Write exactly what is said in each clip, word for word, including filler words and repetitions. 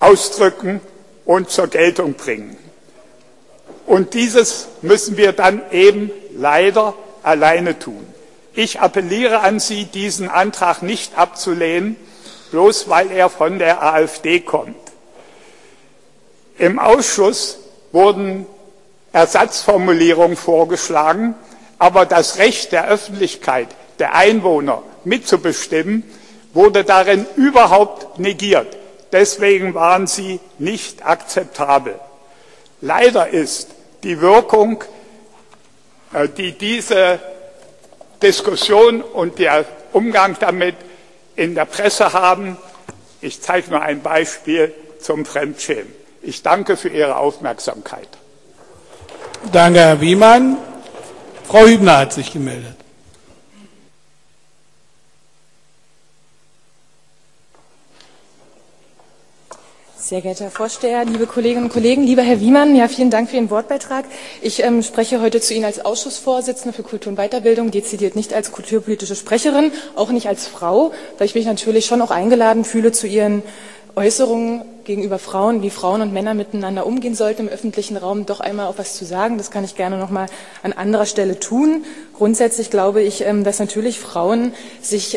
ausdrücken und zur Geltung bringen. Und dieses müssen wir dann eben leider alleine tun. Ich appelliere an Sie, diesen Antrag nicht abzulehnen, bloß weil er von der AfD kommt. Im Ausschuss wurden Ersatzformulierungen vorgeschlagen, aber das Recht der Öffentlichkeit, der Einwohner mitzubestimmen, wurde darin überhaupt negiert. Deswegen waren sie nicht akzeptabel. Leider ist die Wirkung, die diese Diskussion und der Umgang damit in der Presse haben, ich zeige nur ein Beispiel, zum Fremdschämen. Ich danke für Ihre Aufmerksamkeit. Danke, Herr Wiemann. Frau Hübner hat sich gemeldet. Sehr geehrter Herr Vorsteher, liebe Kolleginnen und Kollegen, lieber Herr Wiemann, ja, vielen Dank für Ihren Wortbeitrag. Ich ähm, spreche heute zu Ihnen als Ausschussvorsitzende für Kultur und Weiterbildung, dezidiert nicht als kulturpolitische Sprecherin, auch nicht als Frau, weil ich mich natürlich schon auch eingeladen fühle zu Ihren Äußerungen gegenüber Frauen, wie Frauen und Männer miteinander umgehen sollten im öffentlichen Raum, doch einmal auch was zu sagen. Das kann ich gerne noch mal an anderer Stelle tun. Grundsätzlich glaube ich, dass natürlich Frauen sich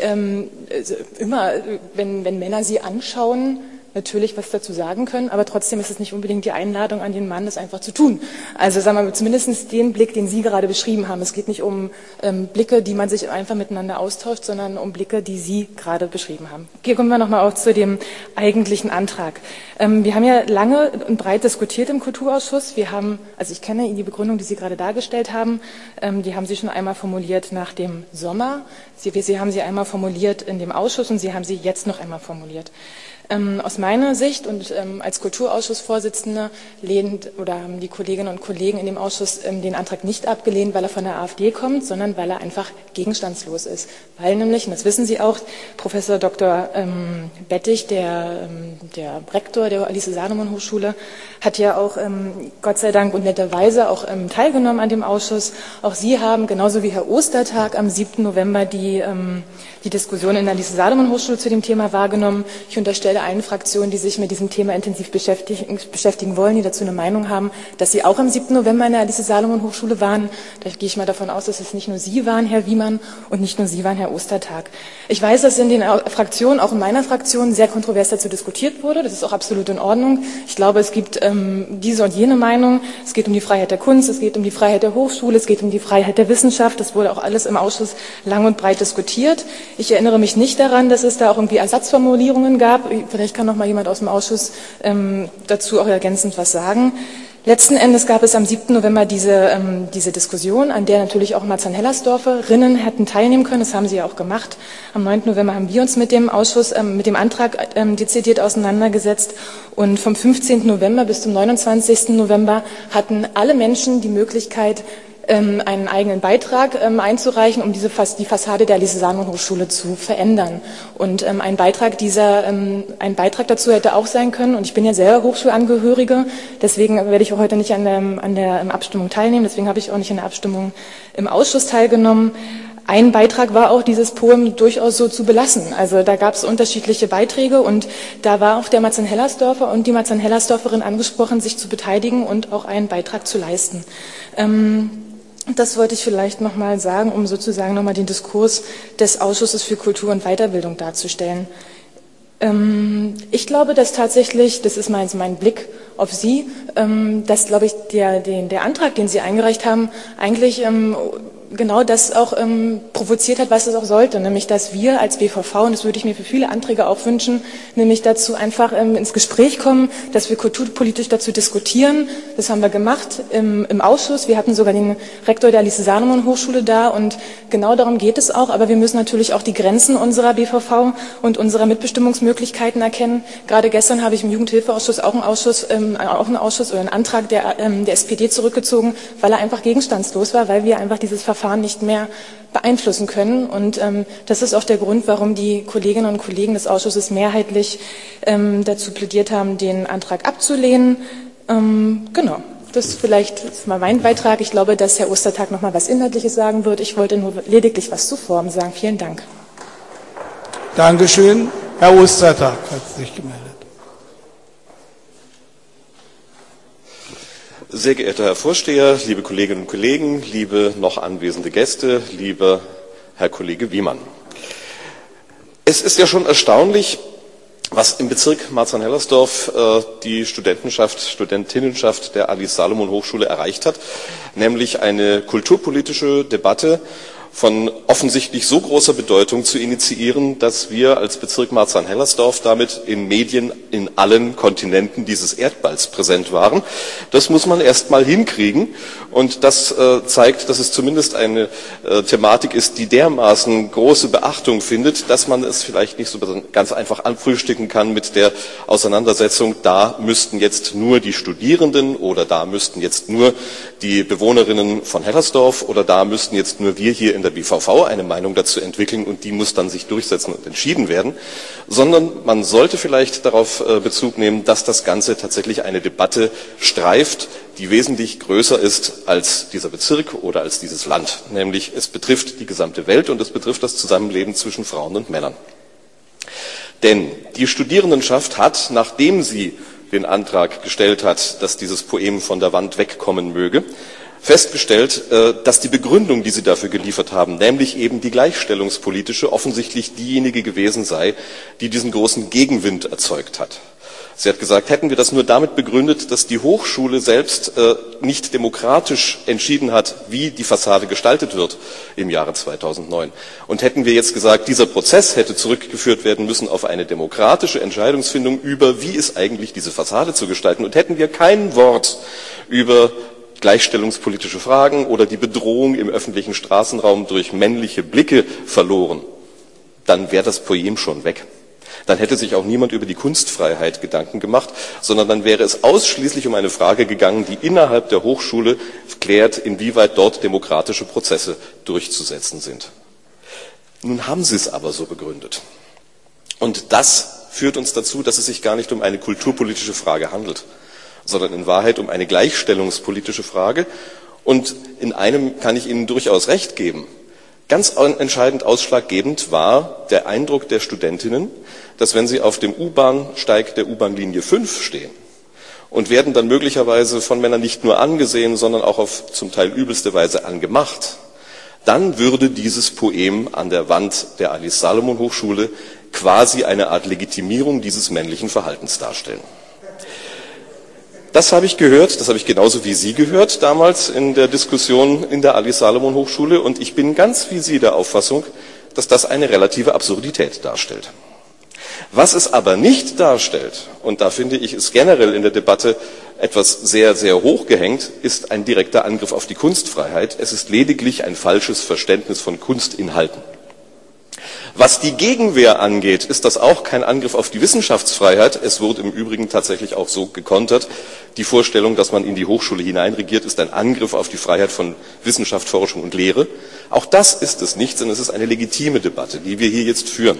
immer, wenn, wenn Männer sie anschauen, natürlich was dazu sagen können, aber trotzdem ist es nicht unbedingt die Einladung an den Mann, das einfach zu tun. Also sagen wir mal, zumindest den Blick, den Sie gerade beschrieben haben. Es geht nicht um ähm, Blicke, die man sich einfach miteinander austauscht, sondern um Blicke, die Sie gerade beschrieben haben. Hier kommen wir nochmal auch zu dem eigentlichen Antrag. Ähm, wir haben ja lange und breit diskutiert im Kulturausschuss. Wir haben, also ich kenne die Begründung, die Sie gerade dargestellt haben, ähm, die haben Sie schon einmal formuliert nach dem Sommer. Sie, Sie haben sie einmal formuliert in dem Ausschuss und Sie haben sie jetzt noch einmal formuliert. Ähm, aus meiner Sicht und ähm, als Kulturausschussvorsitzende lehnt oder haben die Kolleginnen und Kollegen in dem Ausschuss ähm, den Antrag nicht abgelehnt, weil er von der AfD kommt, sondern weil er einfach gegenstandslos ist. Weil nämlich, und das wissen Sie auch, Professor Doktor Ähm, Bettig, der, ähm, der Rektor der Alice-Salomon-Hochschule, hat ja auch ähm, Gott sei Dank und netterweise auch ähm, teilgenommen an dem Ausschuss. Auch Sie haben, genauso wie Herr Ostertag, am siebten November die, ähm, die Diskussion in der Alice-Salomon-Hochschule zu dem Thema wahrgenommen. Ich unterstelle allen Fraktionen, die sich mit diesem Thema intensiv beschäftigen, beschäftigen wollen, die dazu eine Meinung haben, dass Sie auch am siebten November in der Alice-Salomon-Hochschule waren. Da gehe ich mal davon aus, dass es nicht nur Sie waren, Herr Wiemann, und nicht nur Sie waren, Herr Ostertag. Ich weiß, dass in den Fraktionen, auch in meiner Fraktion, sehr kontrovers dazu diskutiert wurde. Das ist auch absolut in Ordnung. Ich glaube, es gibt ähm, diese und jene Meinung. Es geht um die Freiheit der Kunst, es geht um die Freiheit der Hochschule, es geht um die Freiheit der Wissenschaft. Das wurde auch alles im Ausschuss lang und breit diskutiert. Ich erinnere mich nicht daran, dass es da auch irgendwie Ersatzformulierungen gab. Vielleicht kann noch mal jemand aus dem Ausschuss ähm, dazu auch ergänzend was sagen. Letzten Endes gab es am siebten November diese, ähm, diese Diskussion, an der natürlich auch Marzahn-Hellersdorferinnen hätten teilnehmen können. Das haben sie ja auch gemacht. Am neunten November haben wir uns mit dem Ausschuss, ähm, mit dem Antrag ähm, dezidiert auseinandergesetzt. Und vom fünfzehnten November bis zum neunundzwanzigsten November hatten alle Menschen die Möglichkeit, einen eigenen Beitrag einzureichen, um diese, die Fassade der Alice-Salomon-Hochschule zu verändern. Und ein Beitrag dieser, ein Beitrag dazu hätte auch sein können, und ich bin ja selber Hochschulangehörige, deswegen werde ich auch heute nicht an der, an der Abstimmung teilnehmen, deswegen habe ich auch nicht an der Abstimmung im Ausschuss teilgenommen. Ein Beitrag war auch, dieses Poem durchaus so zu belassen. Also da gab es unterschiedliche Beiträge und da war auch der Marzahn-Hellersdorfer und die Marzahn-Hellersdorferin angesprochen, sich zu beteiligen und auch einen Beitrag zu leisten. Ähm, Das wollte ich vielleicht noch mal sagen, um sozusagen noch mal den Diskurs des Ausschusses für Kultur und Weiterbildung darzustellen. Ähm, ich glaube, dass tatsächlich, das ist mein, mein Blick auf Sie, ähm, dass, glaube ich, der, den, der Antrag, den Sie eingereicht haben, eigentlich ähm, genau das auch ähm, provoziert hat, was es auch sollte, nämlich dass wir als B V V, und das würde ich mir für viele Anträge auch wünschen, nämlich dazu einfach ähm, ins Gespräch kommen, dass wir kulturpolitisch dazu diskutieren. Das haben wir gemacht im, im Ausschuss. Wir hatten sogar den Rektor der Alice-Salomon-Hochschule da und genau darum geht es auch. Aber wir müssen natürlich auch die Grenzen unserer B V V und unserer Mitbestimmungsmöglichkeiten erkennen. Gerade gestern habe ich im Jugendhilfeausschuss auch einen Ausschuss, ähm, auch einen Ausschuss oder einen Antrag der, ähm, der S P D zurückgezogen, weil er einfach gegenstandslos war, weil wir einfach dieses Verfahren nicht mehr beeinflussen können. Und ähm, das ist auch der Grund, warum die Kolleginnen und Kollegen des Ausschusses mehrheitlich ähm, dazu plädiert haben, den Antrag abzulehnen. Ähm, genau, das vielleicht ist mal mein Beitrag. Ich glaube, dass Herr Ostertag noch mal was Inhaltliches sagen wird. Ich wollte nur lediglich was zur Form sagen. Vielen Dank. Dankeschön. Herr Ostertag hat sich gemeldet. Sehr geehrter Herr Vorsteher, liebe Kolleginnen und Kollegen, liebe noch anwesende Gäste, lieber Herr Kollege Wiemann. Es ist ja schon erstaunlich, was im Bezirk Marzahn-Hellersdorf äh, die Studentenschaft, Studentinnenschaft der Alice-Salomon-Hochschule erreicht hat, nämlich eine kulturpolitische Debatte von offensichtlich so großer Bedeutung zu initiieren, dass wir als Bezirk Marzahn-Hellersdorf damit in Medien in allen Kontinenten dieses Erdballs präsent waren. Das muss man erst mal hinkriegen und das äh, zeigt, dass es zumindest eine äh, Thematik ist, die dermaßen große Beachtung findet, dass man es vielleicht nicht so ganz einfach anfrühstücken kann mit der Auseinandersetzung, da müssten jetzt nur die Studierenden oder da müssten jetzt nur die Bewohnerinnen von Hellersdorf oder da müssten jetzt nur wir hier in der B V V eine Meinung dazu entwickeln und die muss dann sich durchsetzen und entschieden werden, sondern man sollte vielleicht darauf Bezug nehmen, dass das Ganze tatsächlich eine Debatte streift, die wesentlich größer ist als dieser Bezirk oder als dieses Land. Nämlich es betrifft die gesamte Welt und es betrifft das Zusammenleben zwischen Frauen und Männern. Denn die Studierendenschaft hat, nachdem sie den Antrag gestellt hat, dass dieses Poem von der Wand wegkommen möge, festgestellt, dass die Begründung, die sie dafür geliefert haben, nämlich eben die gleichstellungspolitische, offensichtlich diejenige gewesen sei, die diesen großen Gegenwind erzeugt hat. Sie hat gesagt, hätten wir das nur damit begründet, dass die Hochschule selbst äh, nicht demokratisch entschieden hat, wie die Fassade gestaltet wird im Jahre zweitausendneun. Und hätten wir jetzt gesagt, dieser Prozess hätte zurückgeführt werden müssen auf eine demokratische Entscheidungsfindung über, wie ist eigentlich diese Fassade zu gestalten. Und hätten wir kein Wort über gleichstellungspolitische Fragen oder die Bedrohung im öffentlichen Straßenraum durch männliche Blicke verloren, dann wäre das Poem schon weg. Dann hätte sich auch niemand über die Kunstfreiheit Gedanken gemacht, sondern dann wäre es ausschließlich um eine Frage gegangen, die innerhalb der Hochschule klärt, inwieweit dort demokratische Prozesse durchzusetzen sind. Nun haben sie es aber so begründet. Und das führt uns dazu, dass es sich gar nicht um eine kulturpolitische Frage handelt, sondern in Wahrheit um eine gleichstellungspolitische Frage. Und in einem kann ich Ihnen durchaus recht geben. Ganz entscheidend ausschlaggebend war der Eindruck der Studentinnen, dass wenn sie auf dem U-Bahn-Steig der U-Bahn-Linie fünf stehen und werden dann möglicherweise von Männern nicht nur angesehen, sondern auch auf zum Teil übelste Weise angemacht, dann würde dieses Poem an der Wand der Alice-Salomon-Hochschule quasi eine Art Legitimierung dieses männlichen Verhaltens darstellen. Das habe ich gehört, das habe ich genauso wie Sie gehört damals in der Diskussion in der Alice-Salomon-Hochschule und ich bin ganz wie Sie der Auffassung, dass das eine relative Absurdität darstellt. Was es aber nicht darstellt, und da finde ich es generell in der Debatte etwas sehr, sehr hoch gehängt, ist ein direkter Angriff auf die Kunstfreiheit. Es ist lediglich ein falsches Verständnis von Kunstinhalten. Was die Gegenwehr angeht, ist das auch kein Angriff auf die Wissenschaftsfreiheit. Es wurde im Übrigen tatsächlich auch so gekontert. Die Vorstellung, dass man in die Hochschule hineinregiert, ist ein Angriff auf die Freiheit von Wissenschaft, Forschung und Lehre. Auch das ist es nicht, sondern es ist eine legitime Debatte, die wir hier jetzt führen.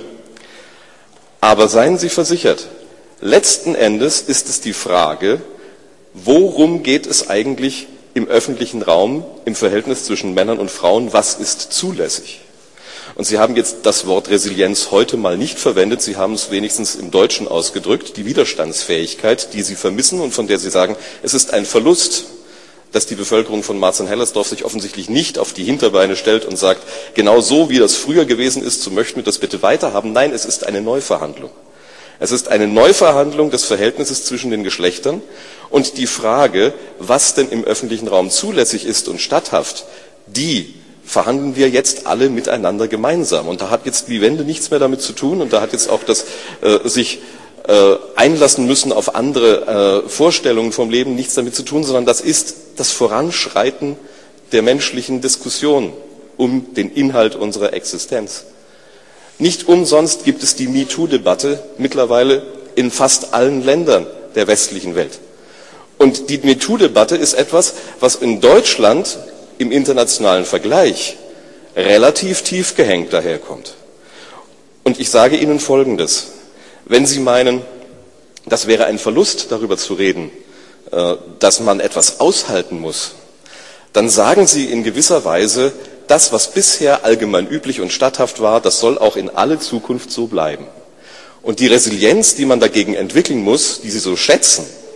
Aber seien Sie versichert, letzten Endes ist es die Frage, worum geht es eigentlich im öffentlichen Raum im Verhältnis zwischen Männern und Frauen? Was ist zulässig? Und Sie haben jetzt das Wort Resilienz heute mal nicht verwendet, Sie haben es wenigstens im Deutschen ausgedrückt, die Widerstandsfähigkeit, die Sie vermissen und von der Sie sagen, es ist ein Verlust, dass die Bevölkerung von Marzahn-Hellersdorf sich offensichtlich nicht auf die Hinterbeine stellt und sagt, genau so wie das früher gewesen ist, so möchten wir das bitte weiterhaben. Nein, es ist eine Neuverhandlung. Es ist eine Neuverhandlung des Verhältnisses zwischen den Geschlechtern und die Frage, was denn im öffentlichen Raum zulässig ist und statthaft, die verhandeln wir jetzt alle miteinander gemeinsam. Und da hat jetzt die Wende nichts mehr damit zu tun und da hat jetzt auch das äh, sich äh, einlassen müssen auf andere äh, Vorstellungen vom Leben nichts damit zu tun, sondern das ist das Voranschreiten der menschlichen Diskussion um den Inhalt unserer Existenz. Nicht umsonst gibt es die MeToo-Debatte mittlerweile in fast allen Ländern der westlichen Welt. Und die MeToo-Debatte ist etwas, was in Deutschland im internationalen Vergleich relativ tief gehängt daherkommt. Und ich sage Ihnen Folgendes. Wenn Sie meinen, das wäre ein Verlust, darüber zu reden, dass man etwas aushalten muss, dann sagen Sie in gewisser Weise, das, was bisher allgemein üblich und statthaft war, das soll auch in alle Zukunft so bleiben. Und die Resilienz, die man dagegen entwickeln muss, die Sie so schätzen,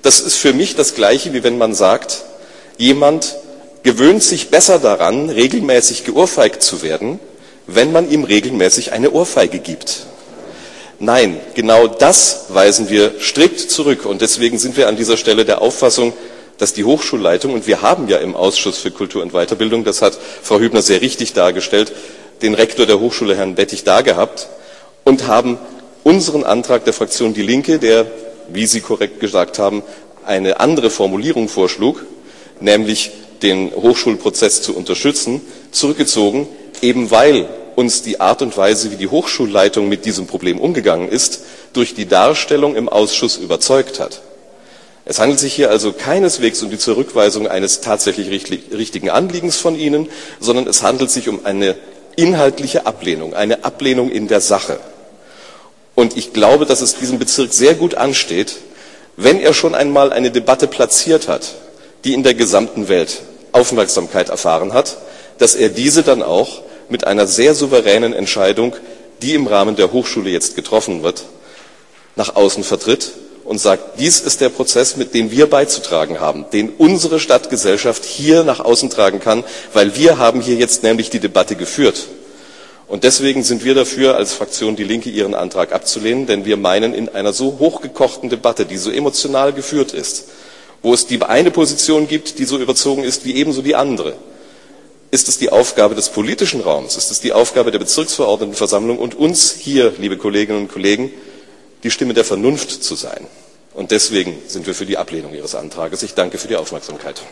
Das ist für mich das Gleiche, wie wenn man sagt, jemand gewöhnt sich besser daran, regelmäßig geohrfeigt zu werden, wenn man ihm regelmäßig eine Ohrfeige gibt. Nein, genau das weisen wir strikt zurück. Und deswegen sind wir an dieser Stelle der Auffassung, dass die Hochschulleitung, und wir haben ja im Ausschuss für Kultur und Weiterbildung, das hat Frau Hübner sehr richtig dargestellt, den Rektor der Hochschule, Herrn Bettig, da gehabt und haben unseren Antrag der Fraktion Die Linke, der, wie Sie korrekt gesagt haben, eine andere Formulierung vorschlug, nämlich den Hochschulprozess zu unterstützen, zurückgezogen, eben weil uns die Art und Weise, wie die Hochschulleitung mit diesem Problem umgegangen ist, durch die Darstellung im Ausschuss überzeugt hat. Es handelt sich hier also keineswegs um die Zurückweisung eines tatsächlich richtigen Anliegens von Ihnen, sondern es handelt sich um eine inhaltliche Ablehnung, eine Ablehnung in der Sache. Und ich glaube, dass es diesem Bezirk sehr gut ansteht, wenn er schon einmal eine Debatte platziert hat, die in der gesamten Welt Aufmerksamkeit erfahren hat, dass er diese dann auch mit einer sehr souveränen Entscheidung, die im Rahmen der Hochschule jetzt getroffen wird, nach außen vertritt und sagt, dies ist der Prozess, mit dem wir beizutragen haben, den unsere Stadtgesellschaft hier nach außen tragen kann, weil wir haben hier jetzt nämlich die Debatte geführt. Und deswegen sind wir dafür, als Fraktion Die Linke Ihren Antrag abzulehnen, denn wir meinen, in einer so hochgekochten Debatte, die so emotional geführt ist, wo es die eine Position gibt, die so überzogen ist wie ebenso die andere, ist es die Aufgabe des politischen Raums, ist es die Aufgabe der Bezirksverordnetenversammlung und uns hier, liebe Kolleginnen und Kollegen, die Stimme der Vernunft zu sein. Und deswegen sind wir für die Ablehnung Ihres Antrages. Ich danke für die Aufmerksamkeit.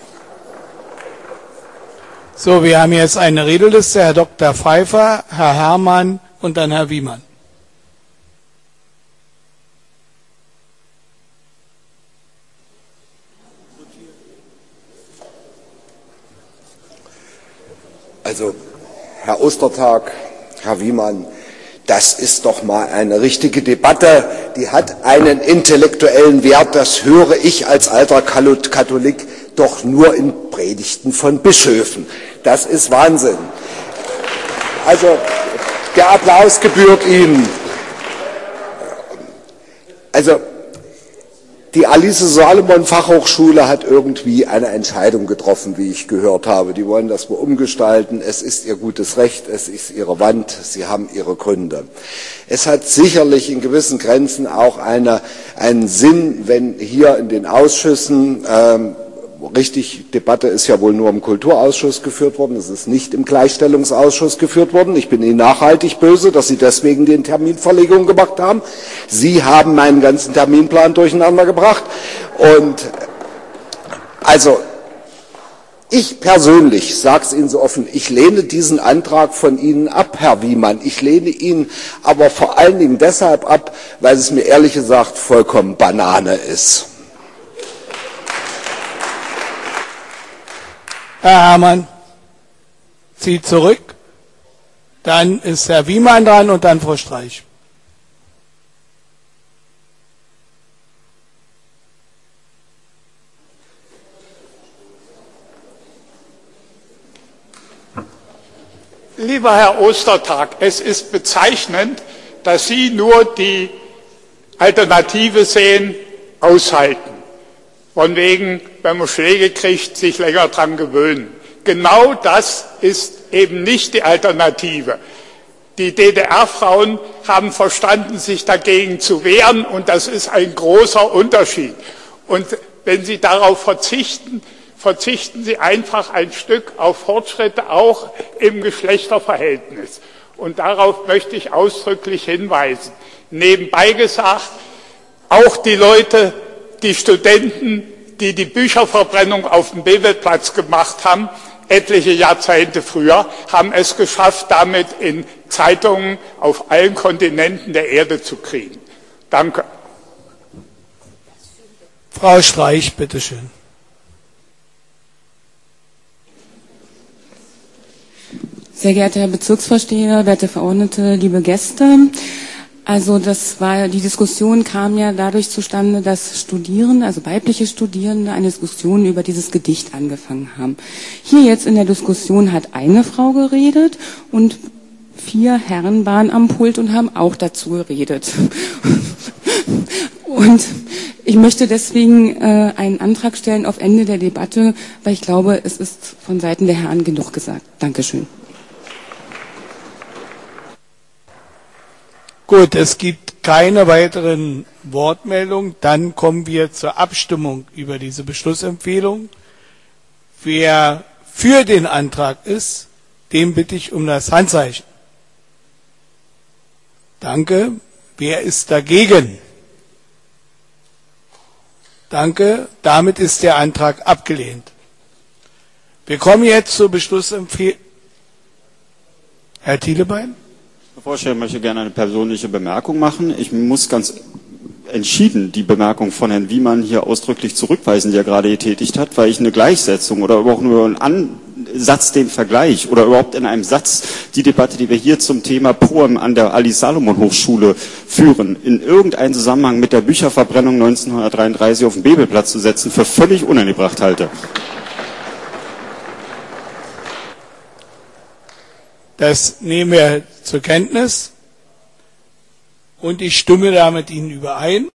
So, wir haben jetzt eine Redeliste, Herr Doktor Pfeiffer, Herr Herrmann und dann Herr Wiemann. Also, Herr Ostertag, Herr Wiemann, das ist doch mal eine richtige Debatte, die hat einen intellektuellen Wert, das höre ich als alter Katholik doch nur in Predigten von Bischöfen. Das ist Wahnsinn. Also, der Applaus gebührt Ihnen. Also, die Alice-Salomon-Fachhochschule hat irgendwie eine Entscheidung getroffen, wie ich gehört habe. Die wollen das mal umgestalten. Es ist ihr gutes Recht, es ist ihre Wand, sie haben ihre Gründe. Es hat sicherlich in gewissen Grenzen auch eine, einen Sinn, wenn hier in den Ausschüssen, ähm, richtig, Debatte ist ja wohl nur im Kulturausschuss geführt worden, es ist nicht im Gleichstellungsausschuss geführt worden. Ich bin Ihnen nachhaltig böse, dass Sie deswegen die Terminverlegung gemacht haben. Sie haben meinen ganzen Terminplan durcheinander gebracht. Und also ich persönlich, sage es Ihnen so offen, ich lehne diesen Antrag von Ihnen ab, Herr Wiemann. Ich lehne ihn aber vor allen Dingen deshalb ab, weil es mir ehrlich gesagt vollkommen Banane ist. Herr Herrmann zieht zurück. Dann ist Herr Wiemann dran und dann Frau Streich. Lieber Herr Ostertag, es ist bezeichnend, dass Sie nur die Alternative sehen, aushalten. Von wegen, wenn man Schläge kriegt, sich länger dran gewöhnen. Genau das ist eben nicht die Alternative. Die D D R-Frauen haben verstanden, sich dagegen zu wehren, und das ist ein großer Unterschied. Und wenn Sie darauf verzichten, verzichten Sie einfach ein Stück auf Fortschritte auch im Geschlechterverhältnis. Und darauf möchte ich ausdrücklich hinweisen. Nebenbei gesagt, auch die Leute, die Studenten, die die Bücherverbrennung auf dem Bebelplatz gemacht haben, etliche Jahrzehnte früher, haben es geschafft, damit in Zeitungen auf allen Kontinenten der Erde zu kriegen. Danke. Frau Streich, bitteschön. Sehr geehrter Herr Bezirksvorsteher, werte Verordnete, liebe Gäste. Also das war, die Diskussion kam ja dadurch zustande, dass Studierende, also weibliche Studierende, eine Diskussion über dieses Gedicht angefangen haben. Hier jetzt in der Diskussion hat eine Frau geredet und vier Herren waren am Pult und haben auch dazu geredet. Und ich möchte deswegen äh, einen Antrag stellen auf Ende der Debatte, weil ich glaube, es ist von Seiten der Herren genug gesagt. Dankeschön. Gut, es gibt keine weiteren Wortmeldungen. Dann kommen wir zur Abstimmung über diese Beschlussempfehlung. Wer für den Antrag ist, den bitte ich um das Handzeichen. Danke. Wer ist dagegen? Danke. Damit ist der Antrag abgelehnt. Wir kommen jetzt zur Beschlussempfehlung. Herr Thielebein? Herr Vorsteher, ich möchte gerne eine persönliche Bemerkung machen. Ich muss ganz entschieden die Bemerkung von Herrn Wiemann hier ausdrücklich zurückweisen, die er gerade getätigt hat, weil ich eine Gleichsetzung oder überhaupt nur einen Ansatz, den Vergleich oder überhaupt in einem Satz die Debatte, die wir hier zum Thema Poem an der Alice-Salomon-Hochschule führen, in irgendeinen Zusammenhang mit der Bücherverbrennung neunzehnhundertdreiunddreißig auf den Bebelplatz zu setzen, für völlig unangebracht halte. Das nehmen wir zur Kenntnis und ich stimme da mit Ihnen überein.